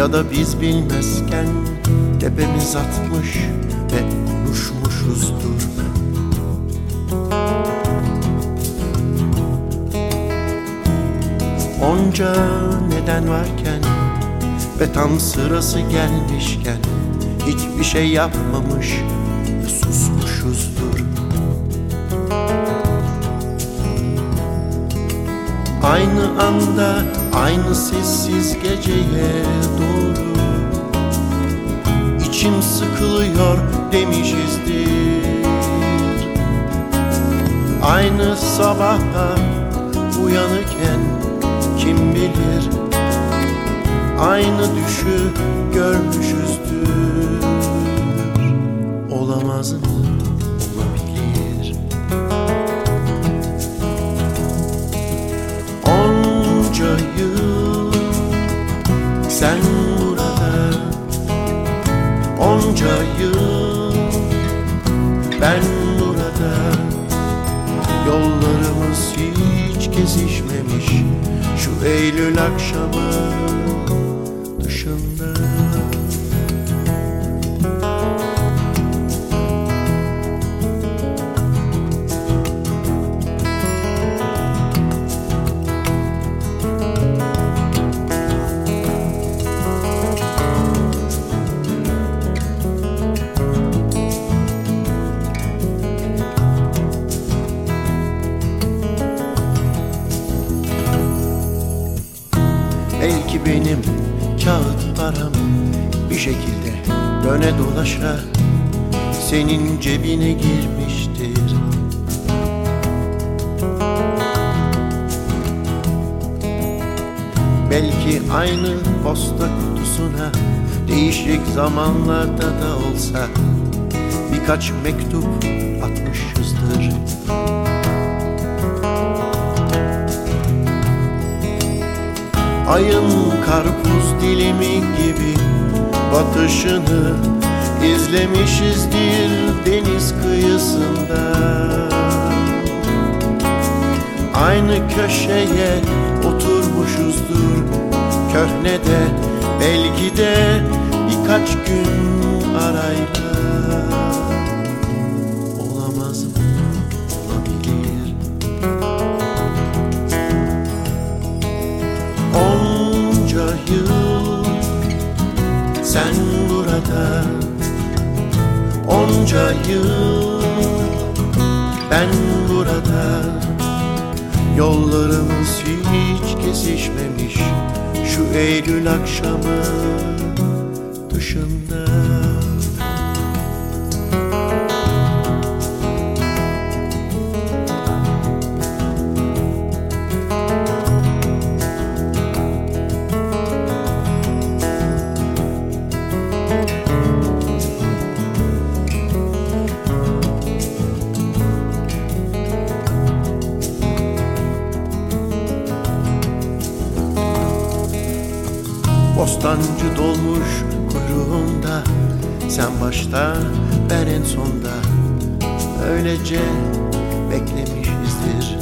Ya da biz bilmezken tepemiz atmış ve konuşmuşuzdur. Onca neden varken ve tam sırası gelmişken hiçbir şey yapmamış ve susmuşuzdur. Aynı anda, aynı sessiz geceye doğru İçim sıkılıyor demişizdir. Aynı sabaha uyanırken kim bilir aynı düşü görmüşüzdür. Olamaz mı? Olabilir. Onca yıl sen burada, onca yıl ben burada. Yollarımız hiç kesişmemiş şu Eylül akşamı dışında. Belki benim kağıt param bir şekilde döne dolaşa senin cebine girmiştir. Belki aynı posta kutusuna değişik zamanlarda da olsa birkaç mektup atmışızdır. Ayın karpuz dilimi gibi batışını izlemişizdir deniz kıyısında. Aynı köşeye oturmuşuzdur köhnede, belki de birkaç gün arayla. Olamaz mı? Olabilir. Onca yıl sen burada, onca yıl ben burada. Yollarımız hiç kesişmemiş şu Eylül akşamı dışında. Bostancı dolmuş kuyruğunda, sen başta ben en sonda, öylece beklemişizdir.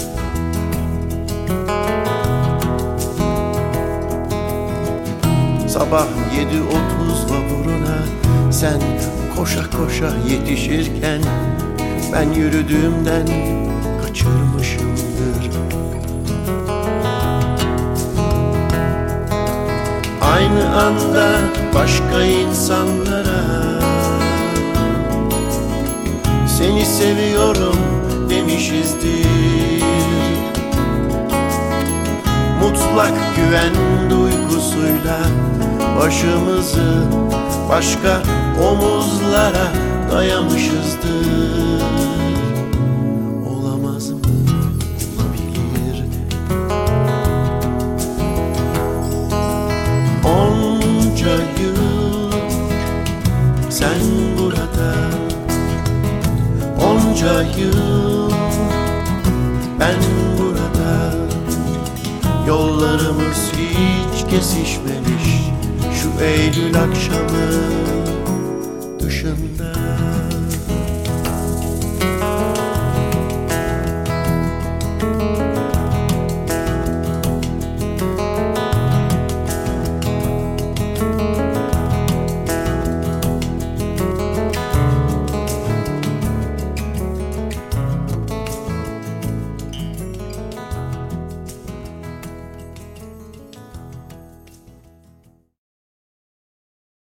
Sabah 7:30 vapuruna sen koşa koşa yetişirken ben yürüdüğümden kaçırmışımdır. Aynı anda başka insanlara seni seviyorum demişizdir. Mutlak güven duygusuyla başımızı başka omuzlara dayamışızdır. Olamaz mı? Olabilir. Onca yıl sen burada, onca yıl ben burada. Yollarımız hiç kesişmemiş şu Eylül akşamı dışında.